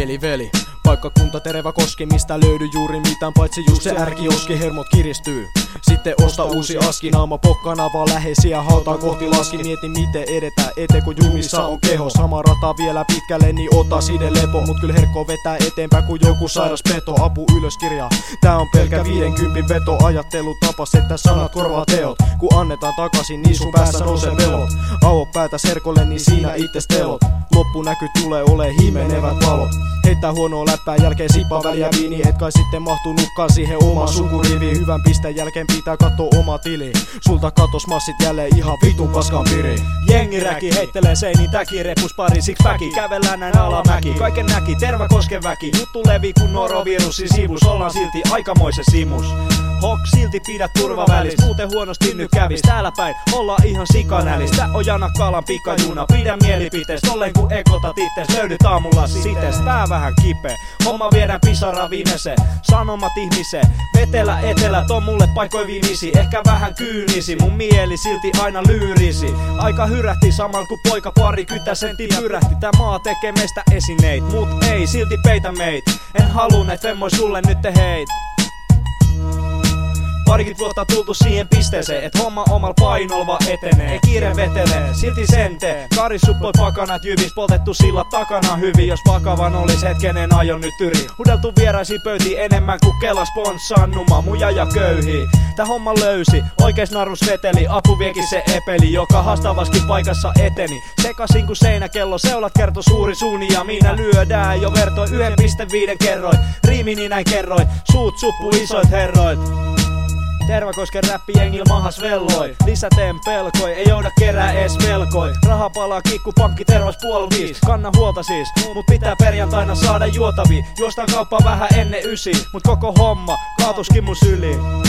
veli. Paikkakunta Terevä Koski, mistä löydy juuri mitään, paitsi just se ärkioski, hermot kiristyy. Sitten osta uusi aski, naama pokkana vaan läheisiä hautaa kohti laski. Mieti miten edetään eteen, kun jumissa on keho. Sama rata vielä pitkälle, niin ota side lepo. Mut kyllä herkko vetää eteenpäin kuin joku sairas peto. Apu ylös kirjaa, tää on pelkä 50 veto. Ajattelutapas, että sanat korvaa teot. Kun annetaan takaisin, niin sun päässä nousee pelot. Auo päätä serkolle, niin siinä itses telot. Loppunäky tulee ole himenevät valot. Heittää huonoa läppää jälkeen sippaa väliä viini. Et kai sitten mahtuu nukkaan siihen omaan sukuriviin. Hyvän pisteen jälkeen pitää katsoa oma tili. Sulta katos massit jälleen ihan vitun paskan piri. Jengiräki heittelee seiniin täki, repus pari six-packi. Kävellään näin alamäki, kaiken näki, Tervakosken väki. Juttu levi kun norovirussi sivus, ollaan silti aikamoisen simus. Hok, silti pidä turva välis, muuten huonosti nyt kävis. Täällä päin ollaan ihan sikanälis. Tää on Jana Kalan pikajuna, pidä mielipitees. Tolleen kun ekotat ittees, löydyt aamulla sitees. Pää vähän kipeä, homma viedään pisara viimeiseen. Sanomat ihmiseen, vetelä etelät on mulle paikoi viimisi. Ehkä vähän kyynisi, mun mieli silti aina lyyrisi. Aika hyrähti saman kun poika parikymmentä sentti pyrähti. Tää maa tekee meistä esineit, mut ei silti peitä meit. En haluu näit femmoi sulle nyt te heit. Parikymmentä vuotta tultu siihen pisteeseen, et homma omal painolla vaan etenee. Ei kiire vetelee, silti sen tee. Karissuppoi pakanat jyvis, poltettu sillat takana hyvin. Jos vakavan olis hetkenen aion nyt yri. Hudeltu vieraisiin pöytiin enemmän kuin Kela sponssannuma, muja ja köyhii. Tää homma löysi, oikees narus veteli. Apu viekin se epeli, joka haastavaskin paikassa eteni. Sekasin kun seinäkello, seulat kertoi suuri suuni. Ja minä lyödään jo vertoi 1,5 kerroin. Riimini näin kerroin, suut suppu isoit herroit. Tervakosken räppijengil mahas velloi. Lisäteen pelkoi, ei jouda kerää ees velkoi. Raha palaa kikku, pankki tervas puol 5. Kanna huolta siis, mut pitää perjantaina saada juotavia. Juostaan kauppaa vähän ennen 9, mut koko homma kaatuskin mun syliin.